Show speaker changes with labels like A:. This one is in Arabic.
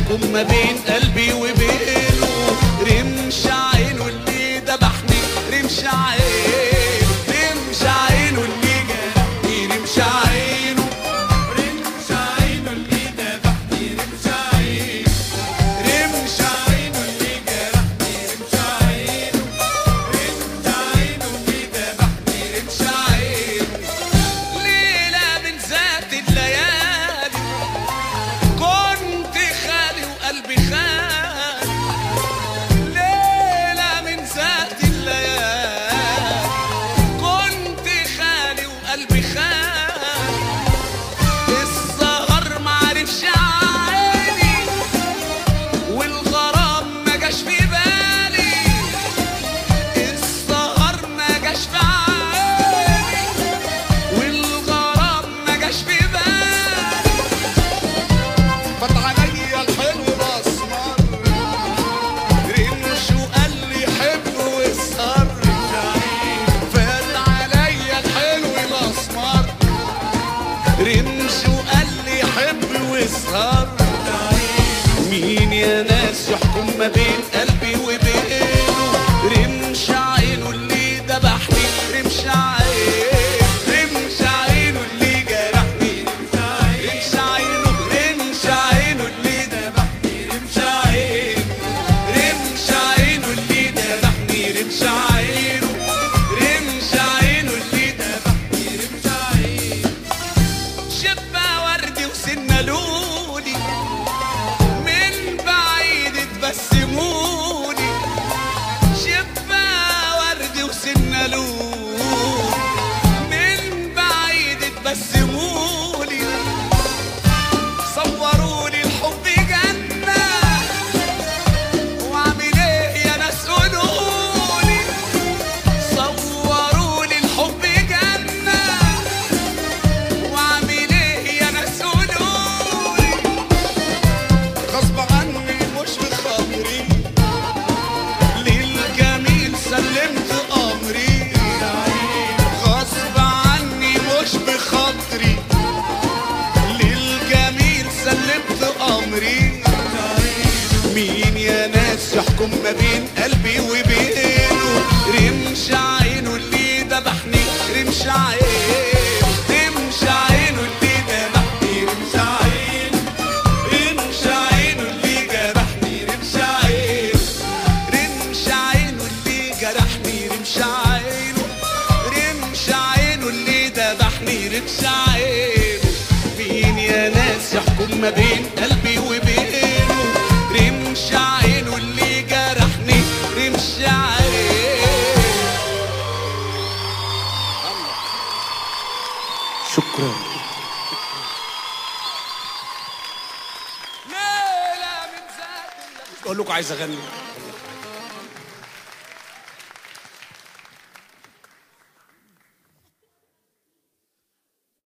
A: يحكم ما بين قلبي وبينه، رمش عينه اللي ذبحني، رمش عينه، رمش عينه اللي جرحني، رمش عينه، رمش عينه اللي ذبحني، رمش عينه، رمش عينه اللي جرحني، رمش عينه، رمش عينه اللي ذبحني، رمش عينه. ليلة من ذات الليالي كنت خالي وقلبي خالي، ليلة من ذات الليالي كنت خالي وقلبي خالي، السهر معرفش عيني والغرام ما جاش في بالي، السهر ما جاش في عيني والغرام ما جاش في بالي. فات عليا الحلو الاسمر، رمش وقال لي حب واسهر، فات عليا الحلو الاسمر، رمش وقال لي حب واسهر. مين يا ناس يحكم ما بين قلبي وبينه، رمش عينه اللي ذبحني، رمش عينه، رمش عينه اللي جرحني، رمش عينه، رمش عينه اللي ذبحني، رمش عينه، رمش عينه اللي ذبحني، رمش عينه، رمش عينه اللي ذبحني، رمش عينه. شبة وردي وسنة لولي من بعيد تبسموني، شبة وردي وسنة لولي من بعيد تبسموني، صورولي الحب جنة واعمل ايه يا ناس قولولي، صورولي الحب جنة واعمل ايه يا ناس قولولي. غصب عني مش بخاطري للجميل سلمت امري، غصب عني مش بخاطري للجميل سلمت امري. مين يا ناس يحكم ما بين قلبي وبينه، رمش عينه اللي ذبحني، رمش عينه، رمش عينه اللي ذبحني، رمش عينه، رمش عينه اللي جرحني، رمش عينه، رمش عينه اللي جرحني، رمش عينه، رمش عينه اللي ذبحني، رمش عينه. مين يا ناس يحكم ما بين قلبي وبينه، رمش عينه اللي جرحني، رمش عينه.
B: شكرا.
A: ليلة من ذات الليالي.
B: اقول لكم عايز اغني